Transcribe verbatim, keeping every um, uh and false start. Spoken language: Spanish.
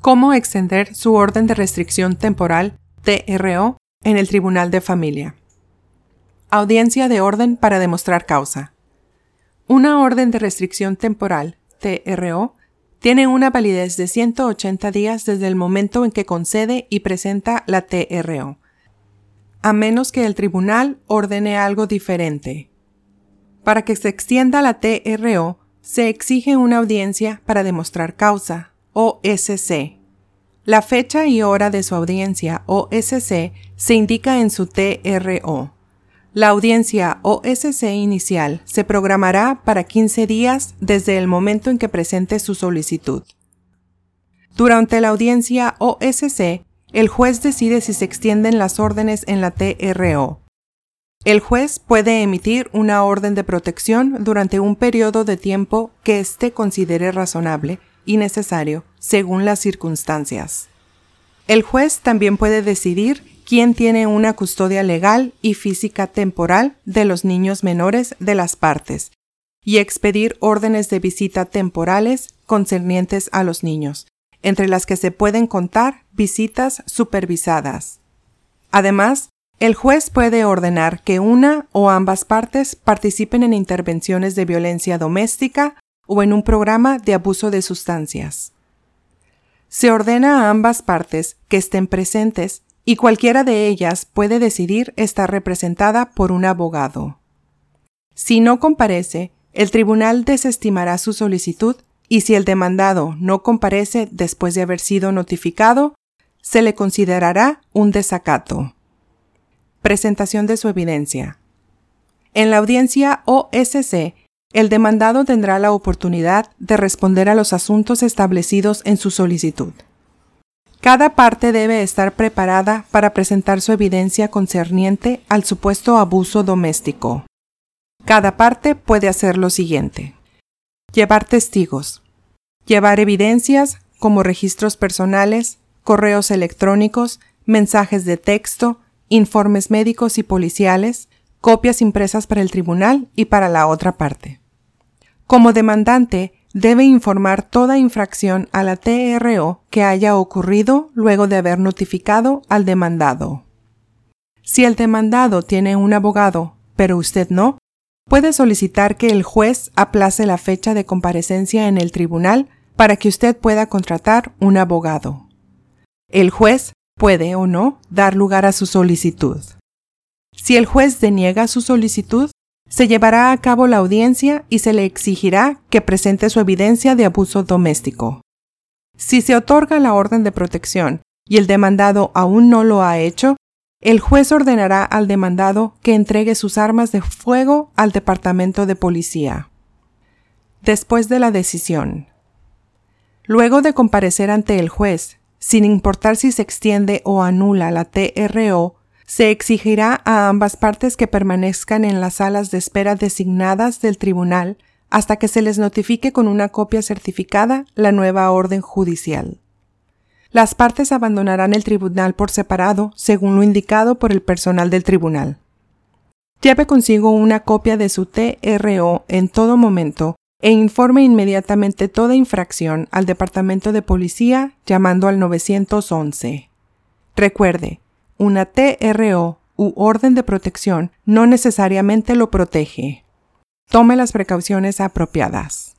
¿Cómo extender su orden de restricción temporal, T R O, en el Tribunal de Familia? Audiencia de orden para demostrar causa. Una orden de restricción temporal, T R O, tiene una validez de ciento ochenta días desde el momento en que concede y presenta la T R O, a menos que el tribunal ordene algo diferente. Para que se extienda la T R O, se exige una audiencia para demostrar causa, O S C. La fecha y hora de su audiencia O S C se indica en su T R O. La audiencia O S C inicial se programará para quince días desde el momento en que presente su solicitud. Durante la audiencia O S C, el juez decide si se extienden las órdenes en la T R O. El juez puede emitir una orden de protección durante un periodo de tiempo que éste considere razonable y necesario según las circunstancias. El juez también puede decidir quién tiene una custodia legal y física temporal de los niños menores de las partes y expedir órdenes de visita temporales concernientes a los niños, entre las que se pueden contar visitas supervisadas. Además, el juez puede ordenar que una o ambas partes participen en intervenciones de violencia doméstica o en un programa de abuso de sustancias. Se ordena a ambas partes que estén presentes y cualquiera de ellas puede decidir estar representada por un abogado. Si no comparece, el tribunal desestimará su solicitud y si el demandado no comparece después de haber sido notificado, se le considerará un desacato. Presentación de su evidencia. En la audiencia O S C, el demandado tendrá la oportunidad de responder a los asuntos establecidos en su solicitud. Cada parte debe estar preparada para presentar su evidencia concerniente al supuesto abuso doméstico. Cada parte puede hacer lo siguiente: llevar testigos, llevar evidencias como registros personales, correos electrónicos, mensajes de texto, informes médicos y policiales, copias impresas para el tribunal y para la otra parte. Como demandante, debe informar toda infracción a la T R O que haya ocurrido luego de haber notificado al demandado. Si el demandado tiene un abogado, pero usted no, puede solicitar que el juez aplace la fecha de comparecencia en el tribunal para que usted pueda contratar un abogado. El juez puede o no dar lugar a su solicitud. Si el juez deniega su solicitud, se llevará a cabo la audiencia y se le exigirá que presente su evidencia de abuso doméstico. Si se otorga la orden de protección y el demandado aún no lo ha hecho, el juez ordenará al demandado que entregue sus armas de fuego al departamento de policía. Después de la decisión. Luego de comparecer ante el juez, sin importar si se extiende o anula la T R O, se exigirá a ambas partes que permanezcan en las salas de espera designadas del tribunal hasta que se les notifique con una copia certificada la nueva orden judicial. Las partes abandonarán el tribunal por separado, según lo indicado por el personal del tribunal. Lleve consigo una copia de su T R O en todo momento e informe inmediatamente toda infracción al Departamento de Policía llamando al nueve once. Recuerde, una T R O u orden de protección no necesariamente lo protege. Tome las precauciones apropiadas.